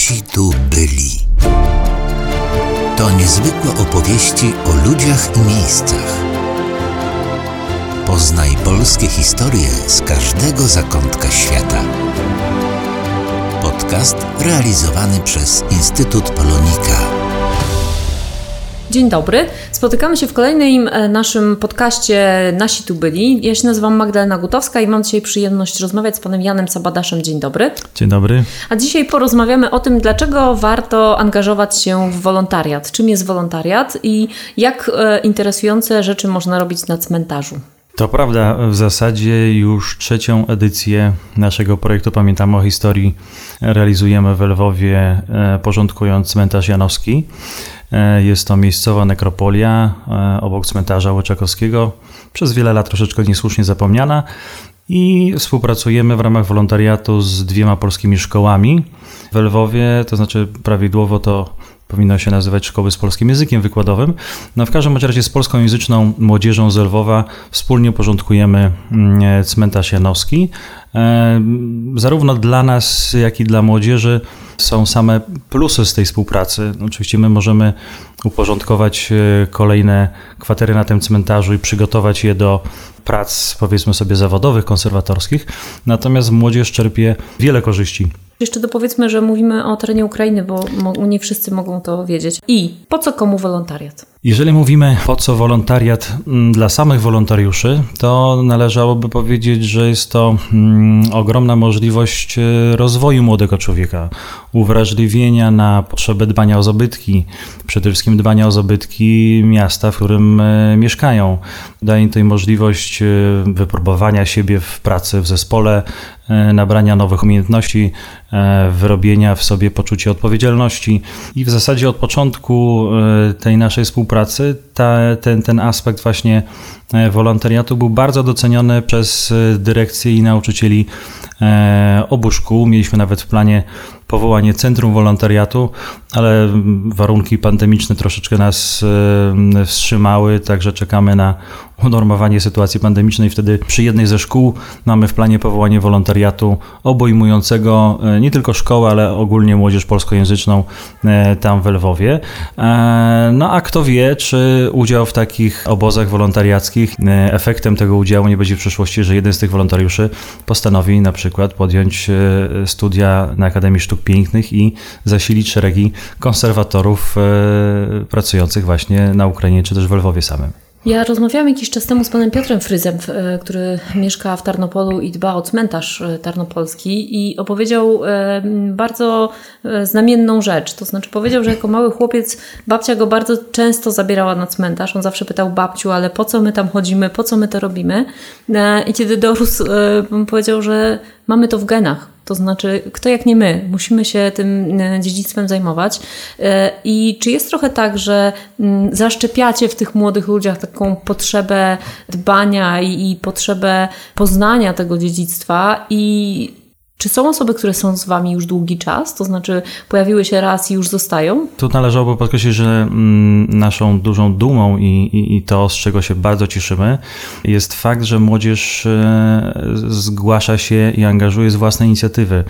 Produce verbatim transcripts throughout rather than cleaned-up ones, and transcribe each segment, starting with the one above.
Nasi tu byli. To niezwykłe opowieści o ludziach i miejscach. Poznaj polskie historie z każdego zakątka świata. Podcast realizowany przez Instytut Polonika. Dzień dobry. Spotykamy się w kolejnym naszym podcaście Nasi tu byli. Ja się nazywam Magdalena Gutowska i mam dzisiaj przyjemność rozmawiać z panem Janem Sabadaszem. Dzień dobry. Dzień dobry. A dzisiaj porozmawiamy o tym, dlaczego warto angażować się w wolontariat. Czym jest wolontariat i jak interesujące rzeczy można robić na cmentarzu. To prawda, w zasadzie już trzecią edycję naszego projektu Pamiętamy o historii realizujemy w Lwowie, porządkując cmentarz janowski. Jest to miejscowa nekropolia obok cmentarza Łyczakowskiego, przez wiele lat troszeczkę niesłusznie zapomniana, i współpracujemy w ramach wolontariatu z dwiema polskimi szkołami w Lwowie, to znaczy prawidłowo to powinno się nazywać szkoły z polskim językiem wykładowym. No w każdym razie z polskojęzyczną młodzieżą z Lwowa wspólnie porządkujemy cmentarz janowski. Zarówno dla nas, jak i dla młodzieży są same plusy z tej współpracy. Oczywiście my możemy uporządkować kolejne kwatery na tym cmentarzu i przygotować je do prac, powiedzmy sobie, zawodowych, konserwatorskich, natomiast młodzież czerpie wiele korzyści. Jeszcze dopowiedzmy, że mówimy o terenie Ukrainy, bo nie wszyscy mogą to wiedzieć. I po co komu wolontariat? Jeżeli mówimy po co wolontariat dla samych wolontariuszy, to należałoby powiedzieć, że jest to mm, ogromna możliwość rozwoju młodego człowieka, uwrażliwienia na potrzeby dbania o zabytki, przede wszystkim dbania o zabytki miasta, w którym e, mieszkają. Daje to im możliwość e, wypróbowania siebie w pracy w zespole, e, nabrania nowych umiejętności, e, wyrobienia w sobie poczucia odpowiedzialności i w zasadzie od początku e, tej naszej współpracy pracy, ta, ten, ten aspekt właśnie wolontariatu był bardzo doceniony przez dyrekcję i nauczycieli e, obu szkół. Mieliśmy nawet w planie powołanie centrum wolontariatu, ale warunki pandemiczne troszeczkę nas e, wstrzymały, także czekamy na unormowanie sytuacji pandemicznej. Wtedy przy jednej ze szkół mamy w planie powołanie wolontariatu obejmującego e, nie tylko szkołę, ale ogólnie młodzież polskojęzyczną e, tam w Lwowie. E, no a kto wie, czy udział w takich obozach wolontariackich, efektem tego udziału nie będzie w przyszłości, że jeden z tych wolontariuszy postanowi na przykład podjąć studia na Akademii Sztuk Pięknych i zasilić szeregi konserwatorów pracujących właśnie na Ukrainie czy też w Lwowie samym. Ja rozmawiałam jakiś czas temu z panem Piotrem Fryzem, który mieszka w Tarnopolu i dba o cmentarz tarnopolski, i opowiedział bardzo znamienną rzecz. To znaczy powiedział, że jako mały chłopiec babcia go bardzo często zabierała na cmentarz. On zawsze pytał: babciu, ale po co my tam chodzimy, po co my to robimy? I kiedy dorósł, powiedział, że mamy to w genach. To znaczy, kto jak nie my, musimy się tym dziedzictwem zajmować. I czy jest trochę tak, że zaszczepiacie w tych młodych ludziach taką potrzebę dbania i, i potrzebę poznania tego dziedzictwa? I czy są osoby, które są z wami już długi czas? To znaczy pojawiły się raz i już zostają? Tu należałoby podkreślić, że naszą dużą dumą i, i, i to, z czego się bardzo cieszymy, jest fakt, że młodzież zgłasza się i angażuje z własnej inicjatywy.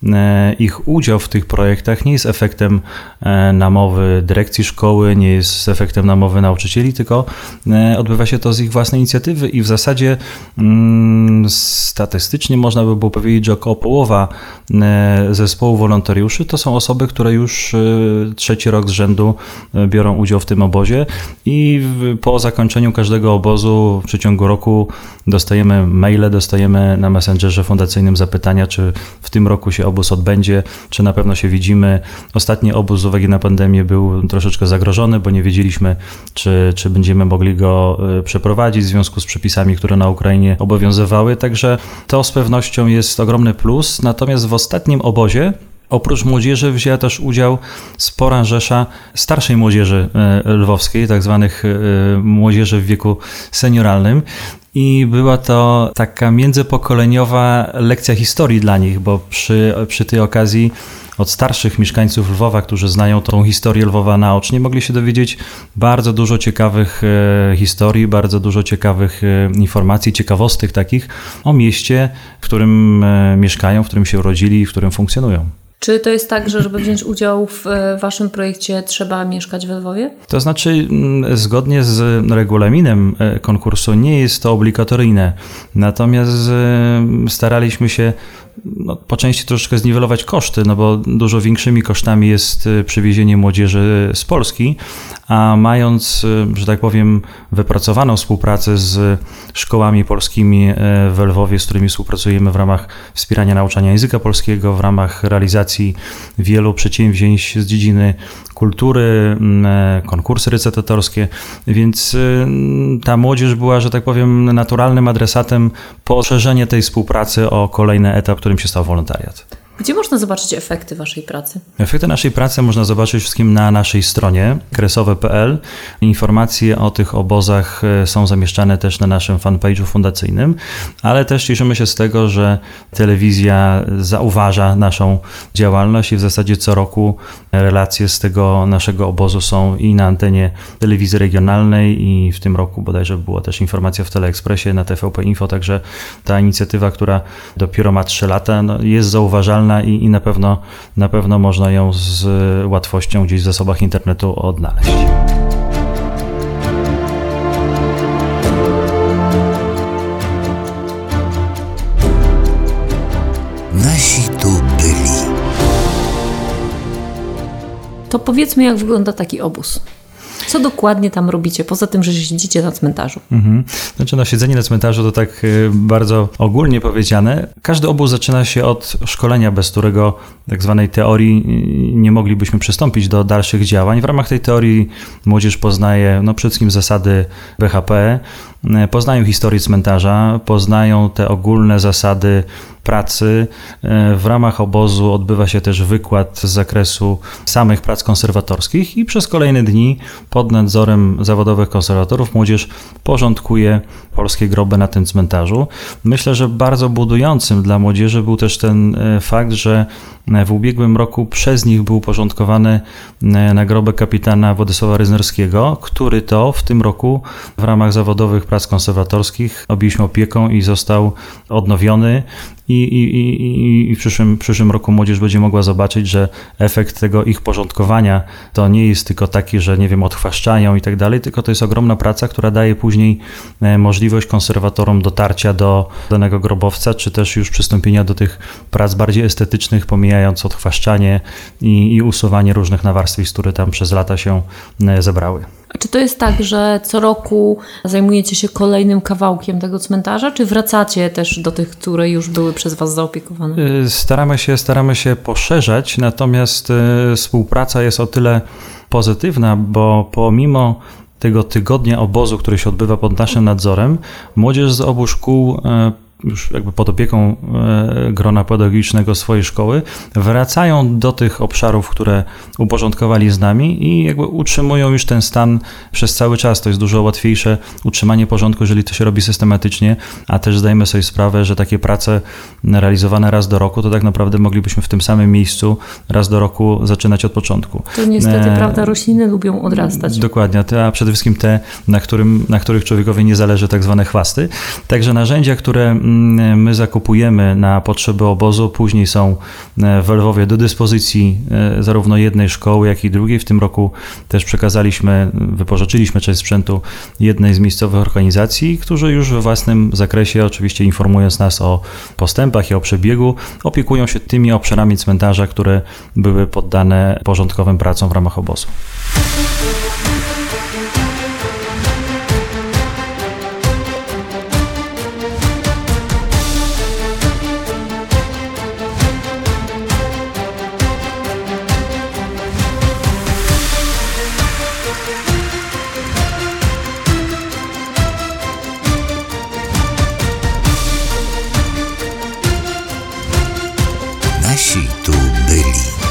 Ich udział w tych projektach nie jest efektem namowy dyrekcji szkoły, nie jest efektem namowy nauczycieli, tylko odbywa się to z ich własnej inicjatywy i w zasadzie statystycznie można by było powiedzieć, że około połowa zespołu wolontariuszy to są osoby, które już trzeci rok z rzędu biorą udział w tym obozie i po zakończeniu każdego obozu w przeciągu roku dostajemy maile, dostajemy na Messengerze fundacyjnym zapytania, czy w tym roku się obóz odbędzie, czy na pewno się widzimy. Ostatni obóz z uwagi na pandemię był troszeczkę zagrożony, bo nie wiedzieliśmy, czy, czy będziemy mogli go przeprowadzić w związku z przepisami, które na Ukrainie obowiązywały, także to z pewnością jest ogromny plus. Natomiast w ostatnim obozie oprócz młodzieży wzięła też udział spora rzesza starszej młodzieży lwowskiej, tak zwanych młodzieży w wieku senioralnym. I była to taka międzypokoleniowa lekcja historii dla nich, bo przy, przy tej okazji od starszych mieszkańców Lwowa, którzy znają tą historię Lwowa naocznie, mogli się dowiedzieć bardzo dużo ciekawych e, historii, bardzo dużo ciekawych e, informacji, ciekawostek takich o mieście, w którym e, mieszkają, w którym się urodzili i w którym funkcjonują. Czy to jest tak, że żeby wziąć udział w waszym projekcie trzeba mieszkać we Lwowie? To znaczy, zgodnie z regulaminem konkursu nie jest to obligatoryjne, natomiast staraliśmy się no, po części troszeczkę zniwelować koszty, no bo dużo większymi kosztami jest przywiezienie młodzieży z Polski, a mając, że tak powiem, wypracowaną współpracę z szkołami polskimi w Lwowie, z którymi współpracujemy w ramach wspierania nauczania języka polskiego, w ramach realizacji wielu przedsięwzięć z dziedziny kultury, konkursy recytatorskie, więc ta młodzież była, że tak powiem, naturalnym adresatem poszerzenia tej współpracy o kolejny etap, którym się stał wolontariat. Gdzie można zobaczyć efekty waszej pracy? Efekty naszej pracy można zobaczyć wszystkim na naszej stronie kresowe kropka p l. Informacje o tych obozach są zamieszczane też na naszym fanpage'u fundacyjnym, ale też cieszymy się z tego, że telewizja zauważa naszą działalność i w zasadzie co roku relacje z tego naszego obozu są i na antenie telewizji regionalnej i w tym roku bodajże była też informacja w Teleekspresie na T V P Info, także ta inicjatywa, która dopiero ma trzy lata, no, jest zauważalna I, i na pewno, na pewno można ją z łatwością gdzieś w zasobach internetu odnaleźć. Nasi tu byli. To powiedzmy, jak wygląda taki obóz. Co dokładnie tam robicie, poza tym, że siedzicie na cmentarzu? Mhm. Znaczy, no, siedzenie na cmentarzu to tak bardzo ogólnie powiedziane. Każdy obóz zaczyna się od szkolenia, bez którego tak zwanej teorii nie moglibyśmy przystąpić do dalszych działań. W ramach tej teorii młodzież poznaje no, przede wszystkim zasady B H P, poznają historię cmentarza, poznają te ogólne zasady pracy. W ramach obozu odbywa się też wykład z zakresu samych prac konserwatorskich i przez kolejne dni pod nadzorem zawodowych konserwatorów młodzież porządkuje polskie groby na tym cmentarzu. Myślę, że bardzo budującym dla młodzieży był też ten fakt, że w ubiegłym roku przez nich był uporządkowany nagrobek kapitana Władysława Ryznerskiego, który to w tym roku w ramach zawodowych prac konserwatorskich objęliśmy opieką i został odnowiony. I, i, i, i w przyszłym, przyszłym roku młodzież będzie mogła zobaczyć, że efekt tego ich porządkowania to nie jest tylko taki, że nie wiem, odchwaszczają i tak dalej, tylko to jest ogromna praca, która daje później możliwość konserwatorom dotarcia do danego grobowca, czy też już przystąpienia do tych prac bardziej estetycznych, pomijając odchwaszczanie i, i usuwanie różnych nawarstwisk, które tam przez lata się zebrały. A czy to jest tak, że co roku zajmujecie się kolejnym kawałkiem tego cmentarza, czy wracacie też do tych, które już były przez was zaopiekowane? Staramy się, staramy się poszerzać, natomiast współpraca jest o tyle pozytywna, bo pomimo tego tygodnia obozu, który się odbywa pod naszym nadzorem, młodzież z obu szkół już jakby pod opieką grona pedagogicznego swojej szkoły, wracają do tych obszarów, które uporządkowali z nami i jakby utrzymują już ten stan przez cały czas. To jest dużo łatwiejsze utrzymanie porządku, jeżeli to się robi systematycznie, a też zdajemy sobie sprawę, że takie prace realizowane raz do roku, to tak naprawdę moglibyśmy w tym samym miejscu raz do roku zaczynać od początku. To niestety, e... prawda, rośliny lubią odrastać. Dokładnie, a przede wszystkim te, na, którym, na których człowiekowi nie zależy, tak zwane chwasty. Także narzędzia, które my zakupujemy na potrzeby obozu, później są w Lwowie do dyspozycji zarówno jednej szkoły, jak i drugiej. W tym roku też przekazaliśmy, wypożyczyliśmy część sprzętu jednej z miejscowych organizacji, którzy już we własnym zakresie, oczywiście informując nas o postępach i o przebiegu, opiekują się tymi obszarami cmentarza, które były poddane porządkowym pracom w ramach obozu. Nasi tu byli.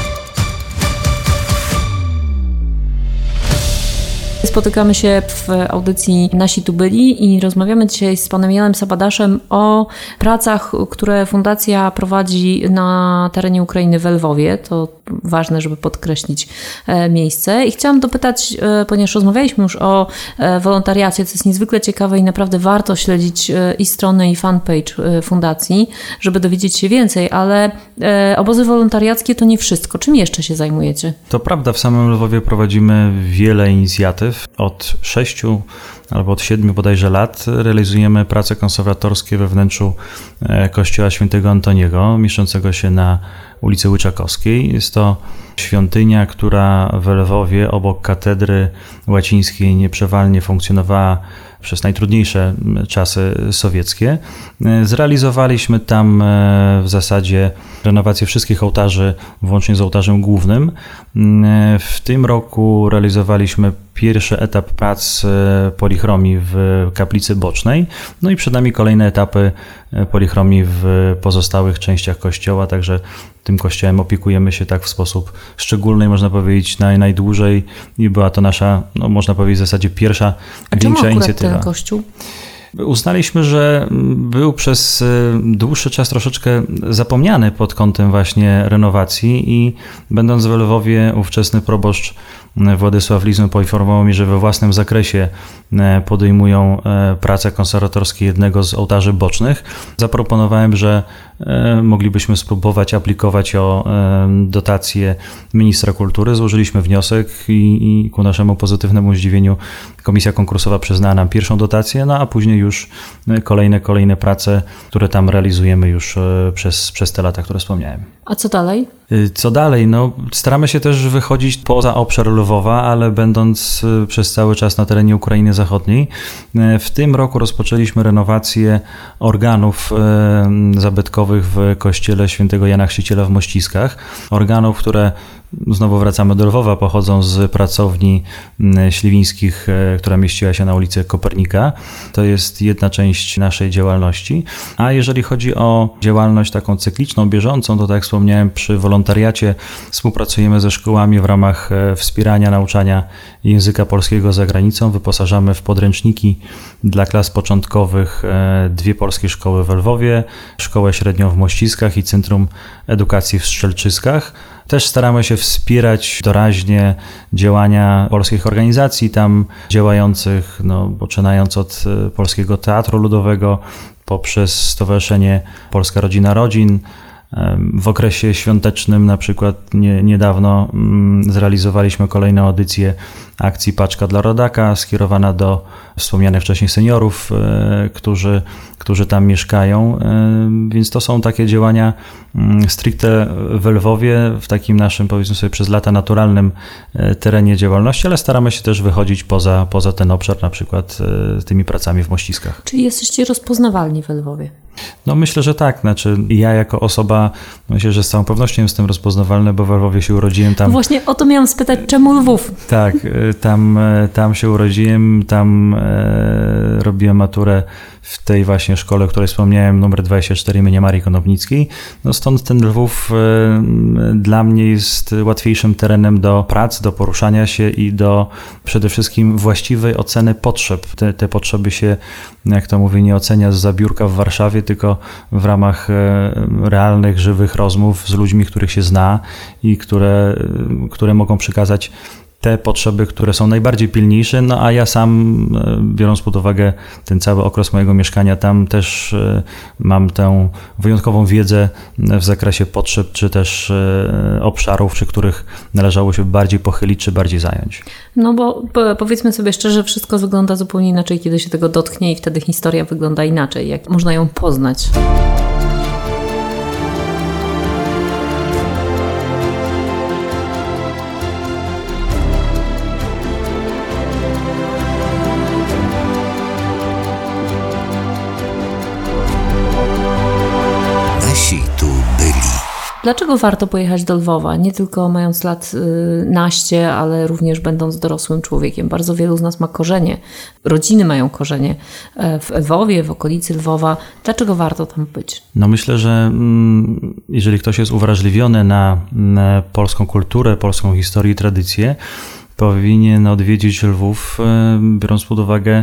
Spotykamy się w audycji Nasi tu byli i rozmawiamy dzisiaj z panem Janem Sabadaszem o pracach, które fundacja prowadzi na terenie Ukrainy w Lwowie. To ważne, żeby podkreślić miejsce. I chciałam dopytać, ponieważ rozmawialiśmy już o wolontariacie, co jest niezwykle ciekawe i naprawdę warto śledzić i stronę, i fanpage fundacji, żeby dowiedzieć się więcej, ale obozy wolontariackie to nie wszystko. Czym jeszcze się zajmujecie? To prawda, w samym Lwowie prowadzimy wiele inicjatyw. Od sześciu albo od siedmiu bodajże lat realizujemy prace konserwatorskie we wnętrzu kościoła świętego Antoniego, mieszczącego się na ulicy Łyczakowskiej. Jest to świątynia, która w Lwowie obok katedry łacińskiej nieprzerwalnie funkcjonowała przez najtrudniejsze czasy sowieckie. Zrealizowaliśmy tam w zasadzie renowację wszystkich ołtarzy, włącznie z ołtarzem głównym. W tym roku realizowaliśmy pierwszy etap prac polichromii w kaplicy bocznej, no i przed nami kolejne etapy polichromii w pozostałych częściach kościoła, także tym kościołem opiekujemy się tak w sposób szczególny, można powiedzieć naj, najdłużej i była to nasza, no można powiedzieć w zasadzie pierwsza A większa czemu inicjatywa. Ten kościół? Uznaliśmy, że był przez dłuższy czas troszeczkę zapomniany pod kątem właśnie renowacji i będąc w Lwowie ówczesny proboszcz Władysław Lizun poinformował mnie, że we własnym zakresie podejmują prace konserwatorskie jednego z ołtarzy bocznych. Zaproponowałem, że moglibyśmy spróbować aplikować o dotację ministra kultury. Złożyliśmy wniosek i, i ku naszemu pozytywnemu zdziwieniu komisja konkursowa przyznała nam pierwszą dotację, no a później już kolejne, kolejne prace, które tam realizujemy już przez, przez te lata, które wspomniałem. A co dalej? Co dalej? No, staramy się też wychodzić poza obszar Lwowa, ale będąc przez cały czas na terenie Ukrainy Zachodniej. W tym roku rozpoczęliśmy renowację organów zabytkowych w kościele świętego Jana Chrzciciela w Mościskach. Organów, które znowu wracamy do Lwowa, pochodzą z pracowni śliwińskich, która mieściła się na ulicy Kopernika. To jest jedna część naszej działalności. A jeżeli chodzi o działalność taką cykliczną, bieżącą, to tak jak wspomniałem, przy wolontariacie współpracujemy ze szkołami w ramach wspierania nauczania języka polskiego za granicą. Wyposażamy w podręczniki dla klas początkowych dwie polskie szkoły w Lwowie, szkołę średnią w Mościskach i Centrum Edukacji w Strzelczyskach. Też staramy się wspierać doraźnie działania polskich organizacji tam działających, no, poczynając od Polskiego Teatru Ludowego, poprzez Stowarzyszenie Polska Rodzina Rodzin. W okresie świątecznym na przykład nie, niedawno zrealizowaliśmy kolejną edycję akcji Paczka dla Rodaka, skierowana do wspomnianych wcześniej seniorów, którzy, którzy tam mieszkają, więc to są takie działania stricte w Lwowie, w takim naszym, powiedzmy sobie, przez lata naturalnym terenie działalności, ale staramy się też wychodzić poza, poza ten obszar, na przykład tymi pracami w Mościskach. Czyli jesteście rozpoznawalni w Lwowie? No myślę, że tak. Znaczy ja jako osoba, myślę, że z całą pewnością jestem rozpoznawalny, bo w Lwowie się urodziłem tam. Właśnie o to miałam spytać, czemu Lwów? Tak, tam, tam się urodziłem, tam e, robiłem maturę w tej właśnie szkole, o której wspomniałem, numer dwadzieścia cztery imienia Marii Konopnickiej. No stąd ten Lwów e, dla mnie jest łatwiejszym terenem do prac, do poruszania się i do przede wszystkim właściwej oceny potrzeb. Te, te potrzeby się, jak to mówię, nie ocenia zza biurka w Warszawie, tylko w ramach e, realnych, żywych rozmów z ludźmi, których się zna i które, które mogą przekazać te potrzeby, które są najbardziej pilniejsze, no a ja sam, biorąc pod uwagę ten cały okres mojego mieszkania tam, też mam tę wyjątkową wiedzę w zakresie potrzeb, czy też obszarów, przy których należało się bardziej pochylić, czy bardziej zająć. No bo powiedzmy sobie szczerze, wszystko wygląda zupełnie inaczej, kiedy się tego dotknie i wtedy historia wygląda inaczej, jak można ją poznać. Dlaczego warto pojechać do Lwowa? Nie tylko mając lat y, naście, ale również będąc dorosłym człowiekiem. Bardzo wielu z nas ma korzenie, rodziny mają korzenie w Lwowie, w okolicy Lwowa. Dlaczego warto tam być? No myślę, że mm, jeżeli ktoś jest uwrażliwiony na, na polską kulturę, polską historię i tradycję, powinien odwiedzić Lwów, biorąc pod uwagę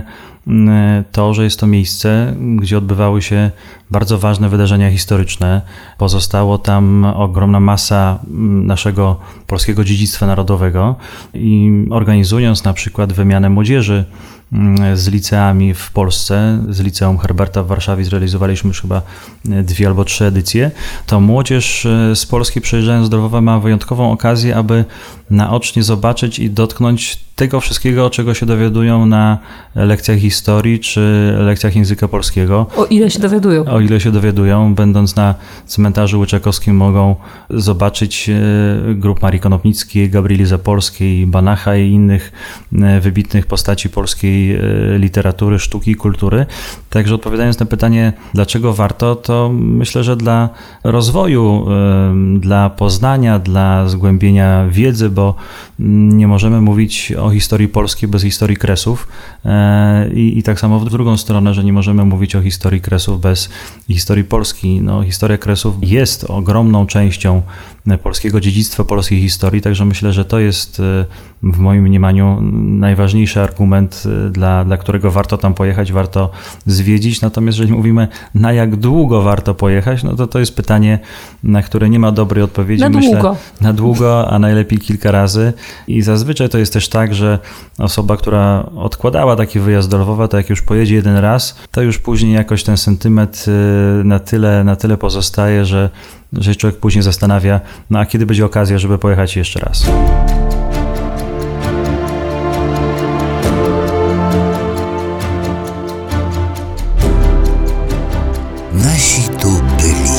to, że jest to miejsce, gdzie odbywały się bardzo ważne wydarzenia historyczne. Pozostało tam ogromna masa naszego polskiego dziedzictwa narodowego i organizując na przykład wymianę młodzieży z liceami w Polsce, z Liceum Herberta w Warszawie zrealizowaliśmy już chyba dwie albo trzy edycje, to młodzież z Polski przyjeżdżając do Lwowa ma wyjątkową okazję, aby naocznie zobaczyć i dotknąć tego wszystkiego, czego się dowiadują na lekcjach historii czy lekcjach języka polskiego. O ile się dowiadują. O ile się dowiadują. Będąc na cmentarzu łyczakowskim mogą zobaczyć grup Marii Konopnickiej, Gabrieli Zapolskiej, Banacha i innych wybitnych postaci polskiej literatury, sztuki i kultury. Także odpowiadając na pytanie, dlaczego warto, to myślę, że dla rozwoju, dla poznania, dla zgłębienia wiedzy, bo nie możemy mówić o historii Polski bez historii Kresów i, i tak samo w drugą stronę, że nie możemy mówić o historii Kresów bez historii Polski. No, historia Kresów jest ogromną częścią polskiego dziedzictwa, polskiej historii, także myślę, że to jest w moim mniemaniu najważniejszy argument, dla, dla którego warto tam pojechać, warto zwiedzić. Natomiast jeżeli mówimy, na jak długo warto pojechać, no to to jest pytanie, na które nie ma dobrej odpowiedzi. Na myślę, długo. Na długo, a najlepiej kilka razy. I zazwyczaj to jest też tak, że osoba, która odkładała taki wyjazd do Lwowa, to jak już pojedzie jeden raz, to już później jakoś ten sentyment na tyle, na tyle pozostaje, że, że człowiek później zastanawia, no a kiedy będzie okazja, żeby pojechać jeszcze raz. Nasi tu byli.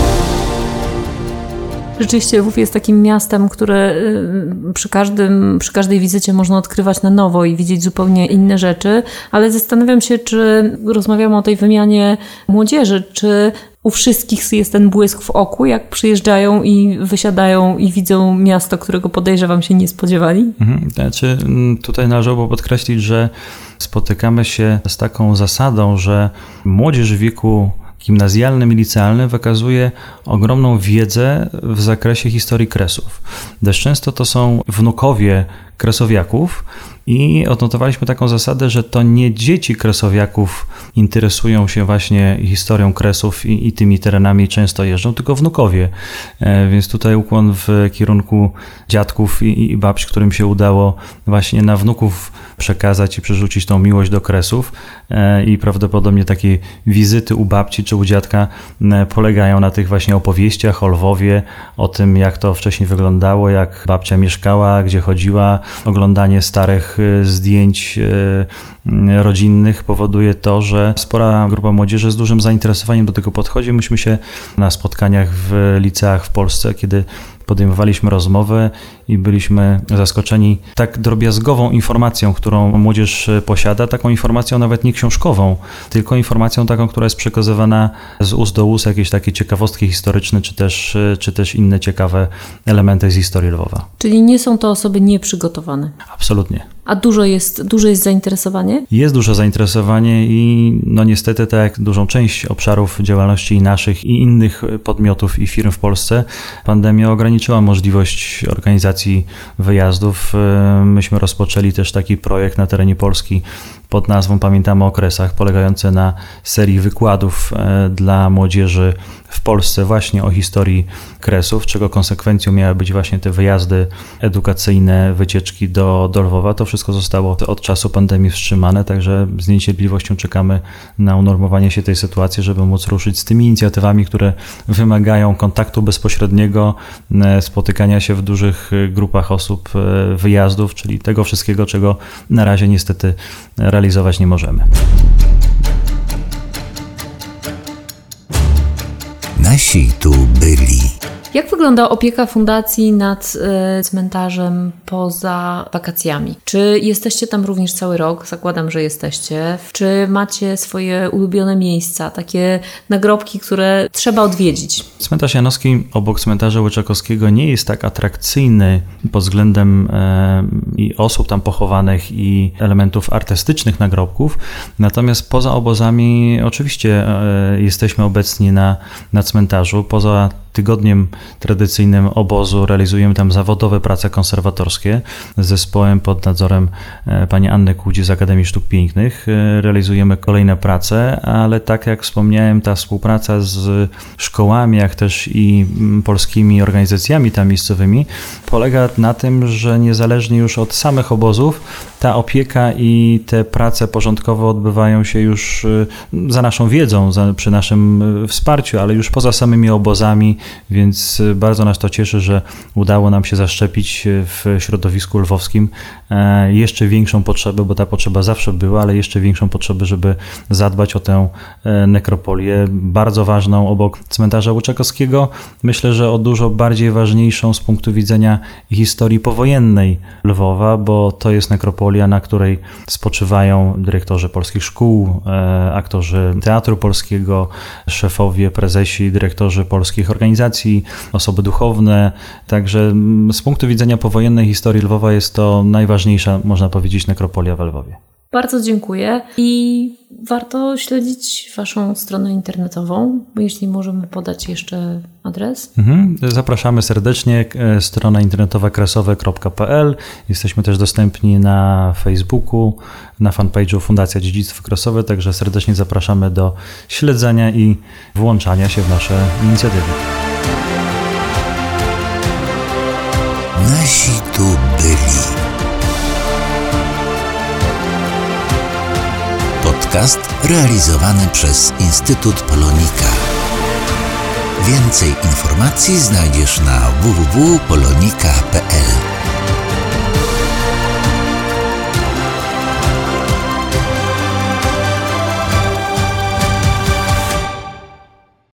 Rzeczywiście Lwów jest takim miastem, które przy, każdym, przy każdej wizycie można odkrywać na nowo i widzieć zupełnie inne rzeczy, ale zastanawiam się, czy rozmawiamy o tej wymianie młodzieży, czy u wszystkich jest ten błysk w oku, jak przyjeżdżają i wysiadają i widzą miasto, którego podejrzewam się nie spodziewali? Mhm. Znaczy, tutaj należałoby podkreślić, że spotykamy się z taką zasadą, że młodzież w wieku gimnazjalnym i licealnym wykazuje ogromną wiedzę w zakresie historii Kresów. Dość często to są wnukowie kresowiaków i odnotowaliśmy taką zasadę, że to nie dzieci kresowiaków interesują się właśnie historią Kresów i, i tymi terenami często jeżdżą, tylko wnukowie. E, więc tutaj ukłon w kierunku dziadków i, i babci, którym się udało właśnie na wnuków przekazać i przerzucić tą miłość do Kresów e, i prawdopodobnie takie wizyty u babci czy u dziadka e, polegają na tych właśnie opowieściach o Lwowie, o tym jak to wcześniej wyglądało, jak babcia mieszkała, gdzie chodziła. Oglądanie starych zdjęć rodzinnych powoduje to, że spora grupa młodzieży z dużym zainteresowaniem do tego podchodzi. Myśmy się na spotkaniach w liceach w Polsce, kiedy podejmowaliśmy rozmowę i byliśmy zaskoczeni tak drobiazgową informacją, którą młodzież posiada, taką informacją nawet nie książkową, tylko informacją taką, która jest przekazywana z ust do ust, jakieś takie ciekawostki historyczne, czy też, czy też inne ciekawe elementy z historii Lwowa. Czyli nie są to osoby nieprzygotowane? Absolutnie. A dużo jest, dużo jest zainteresowanie? Jest duże zainteresowanie i no niestety tak jak dużą część obszarów działalności i naszych i innych podmiotów i firm w Polsce, pandemia ograniczyła możliwość organizacji wyjazdów. Myśmy rozpoczęli też taki projekt na terenie Polski pod nazwą Pamiętamy o Kresach, polegający na serii wykładów dla młodzieży w Polsce właśnie o historii Kresów, czego konsekwencją miały być właśnie te wyjazdy edukacyjne, wycieczki do, do Lwowa. To wszystko zostało od czasu pandemii wstrzymane, także z niecierpliwością czekamy na unormowanie się tej sytuacji, żeby móc ruszyć z tymi inicjatywami, które wymagają kontaktu bezpośredniego, spotykania się w dużych grupach osób, wyjazdów, czyli tego wszystkiego, czego na razie niestety realizować nie możemy. Nasi tu byli. Jak wygląda opieka fundacji nad y, cmentarzem poza wakacjami? Czy jesteście tam również cały rok? Zakładam, że jesteście. Czy macie swoje ulubione miejsca, takie nagrobki, które trzeba odwiedzić? Cmentarz Janowski obok cmentarza Łyczakowskiego nie jest tak atrakcyjny pod względem e, i osób tam pochowanych i elementów artystycznych nagrobków. Natomiast poza obozami oczywiście e, jesteśmy obecni na, na cmentarzu. Poza tygodniem tradycyjnym obozu, realizujemy tam zawodowe prace konserwatorskie z zespołem pod nadzorem pani Anny Kłudzi z Akademii Sztuk Pięknych. Realizujemy kolejne prace, ale tak jak wspomniałem, ta współpraca z szkołami, jak też i polskimi organizacjami tam miejscowymi polega na tym, że niezależnie już od samych obozów, ta opieka i te prace porządkowe odbywają się już za naszą wiedzą, za, przy naszym wsparciu, ale już poza samymi obozami, więc bardzo nas to cieszy, że udało nam się zaszczepić w środowisku lwowskim jeszcze większą potrzebę, bo ta potrzeba zawsze była, ale jeszcze większą potrzebę, żeby zadbać o tę nekropolię, bardzo ważną obok cmentarza Łuczakowskiego. Myślę, że o dużo bardziej ważniejszą z punktu widzenia historii powojennej Lwowa, bo to jest nekropolia, na której spoczywają dyrektorzy polskich szkół, aktorzy Teatru Polskiego, szefowie, prezesi, dyrektorzy polskich organizacji, osoby duchowne. Także z punktu widzenia powojennej historii Lwowa jest to najważniejsza, można powiedzieć, nekropolia w Lwowie. Bardzo dziękuję i warto śledzić Waszą stronę internetową, jeśli możemy podać jeszcze adres. Mhm. Zapraszamy serdecznie, strona internetowa kresowe kropka p l. Jesteśmy też dostępni na Facebooku, na fanpage'u Fundacja Dziedzictwo Kresowe, także serdecznie zapraszamy do śledzenia i włączania się w nasze inicjatywy. Nasi tu byli. Podcast realizowany przez Instytut Polonika. Więcej informacji znajdziesz na w w w kropka polonika kropka p l.